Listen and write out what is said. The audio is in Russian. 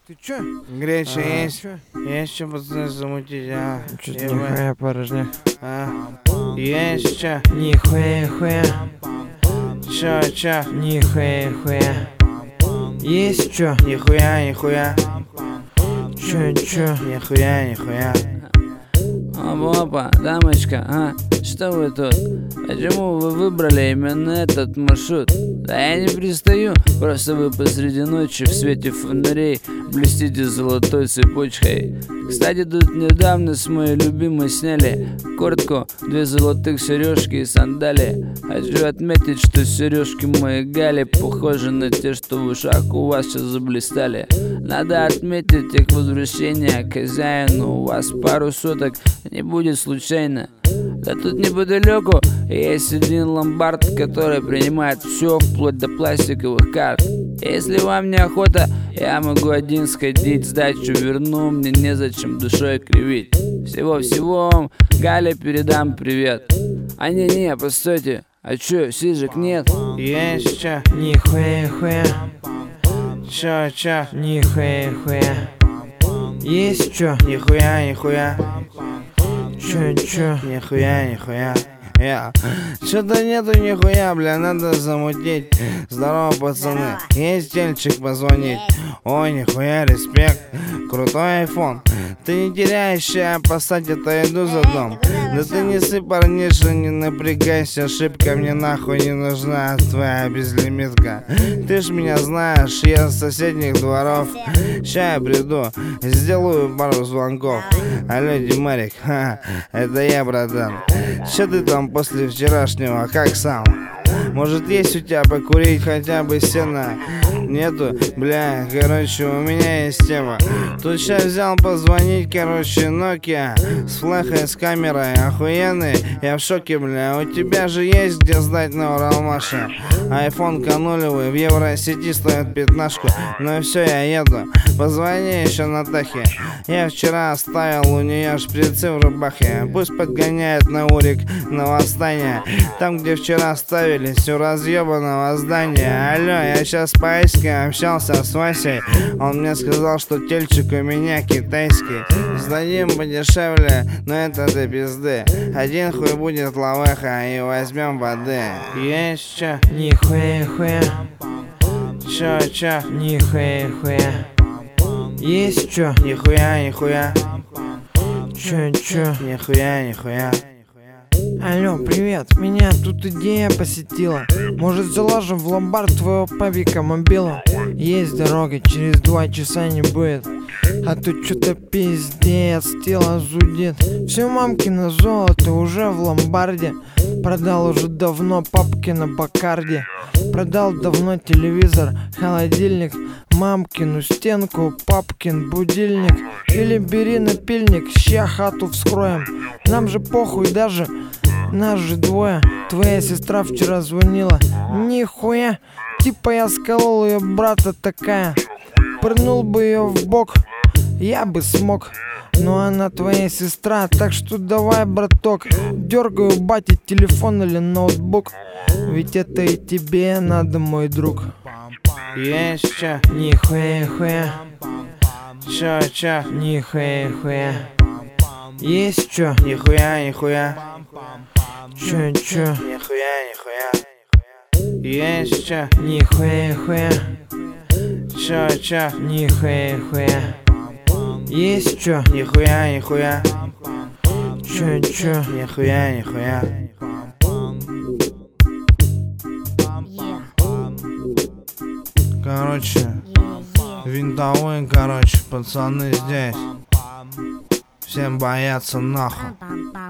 Ты чё? Греча есть? Чё? Есть что, пацаны, замутить, а? Чё-то Ебать. нихуя порожняк. Есть что? Нихуя. Чё? Нихуя. Есть чё? Нихуя. Чё? Нихуя. Опа, дамочка, что вы тут? Почему вы выбрали именно этот маршрут? Да я не пристаю, просто вы посреди ночи в свете фонарей блестите золотой цепочкой. Кстати, тут недавно с моей любимой сняли куртку, 2 золотых сережки и сандалии. Хочу отметить, что сережки моей Гали похожи на те, что в ушах у вас сейчас заблистали. Надо отметить их возвращение к хозяину, у вас пару соток не будет случайно. Да тут неподалеку есть один ломбард, который принимает все вплоть до пластиковых карт. Если вам неохота, я могу один сходить, сдачу верну, мне незачем душой кривить. Всего вам, Галя, передам привет. А не, постойте, а чё, сижек нет? Есть что? Нихуя. Чё? Нихуя. Есть чё? Нихуя. Чё? Нихуя. Что-то нету нихуя, бля, надо замутить. Здорово, пацаны, есть тельчик позвонить? Ой, нихуя, респект, крутой айфон. Ты не теряешься, посадь, это иду за дом. Да ты не сыпь, парниша, не напрягайся. Шибко мне нахуй не нужна твоя безлимитка. Ты ж меня знаешь, я с соседних дворов. Ща я приду, сделаю пару звонков. Алло, Димарик, это я, братан. Че ты там после вчерашнего, как сам? Может, есть у тебя покурить хотя бы сена? Нету? Бля, короче, у меня есть тема. Тут сейчас взял позвонить, короче, Nokia с флехой, с камерой, охуенный. Я в шоке, бля, у тебя же есть где сдать на Уралмаше. Айфон канулевый в Евросети стоит 15. Ну и все, я еду. Позвони еще Натахе. Я вчера оставил у нее шприцы в рубахе. Пусть подгоняет на урик на восстание. Там, где вчера ставились у разъебанного здания. Алло, я сейчас по-айски общался с Васей. Он мне сказал, что тельчик у меня китайский. Сдадим подешевле, но это до пизды. Один хуй будет лавеха и возьмем воды. Есть чё? Нихуя. Чё? Нихуя. Есть чё? Нихуя. Чё? Нихуя. Алло, привет, меня тут идея посетила. Может, заложим в ломбард твоего папика мобила? Есть дорога, через 2 часа не будет. А тут что-то пиздец, тело зудит. Все мамкино золото уже в ломбарде. Продал уже давно папкина Бакарди. Продал давно телевизор, холодильник, мамкину стенку, папкин будильник. Или бери напильник, ща хату вскроем. Нам же похуй даже, нас же двое. Твоя сестра вчера звонила. Нихуя, типа я сколол ее брата такая. Пырнул бы ее в бок, я бы смог. Но она твоя сестра, так что давай, браток. Дергаю бате телефон или ноутбук. Ведь это и тебе надо, мой друг. Есть чё? Нихуя. Чё? Нихуя. Есть чё? Нихуя. Чё? Нихуя. Есть чё? Нихуя. Чё? Нихуя. Есть чё? Нихуя. Чё? Нихуя. Короче, винтовой, пацаны здесь. Всем боятся нахуй.